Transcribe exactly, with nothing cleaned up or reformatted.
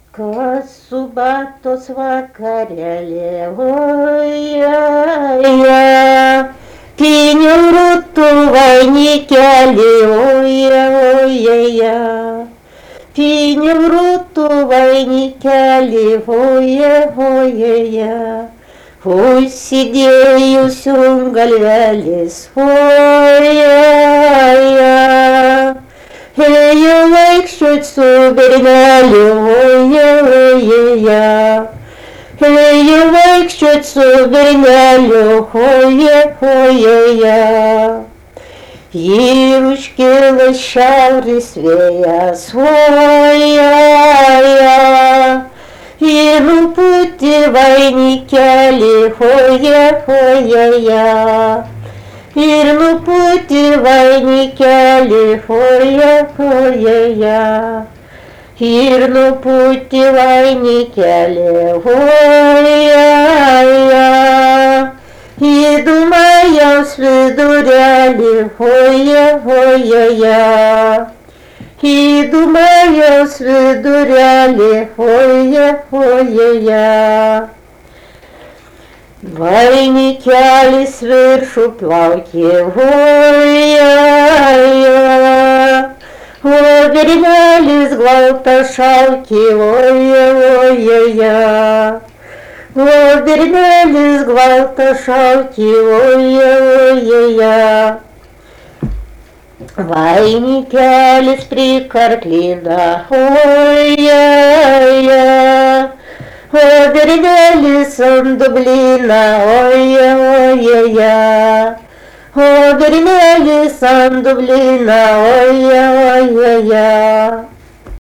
Kasubatos vakarėlė, oje, tynių rūtų vainikelį, oje, oje, tynių rūtų vainikelį, oje, oje, užsidėjusių galvelis, oje, ėjo vaikščiot su berneliu, oje, oje, ėjo vaikščiot su berneliu, oje, oje, ir užkilo šiaurės vėjas, oje, ir nupūtė vainikelį, oje, oje, ir nupūtė vainikelį, oje, oje, ir nupūtė vainikelį, oje, į Dunojaus vidurėlį, oje, oje, į Dunojaus vidurėlį, oje, oje. Vainikelis viršų plaukė, oje, o bernelis glautą šaukė, oje, oje, o bernelis glautą šaukė, oje, oje. Vainikelis prikarklina, oje, o bernelis ant dublina, oje, oje, o bernelis ant dublina, oje, oje.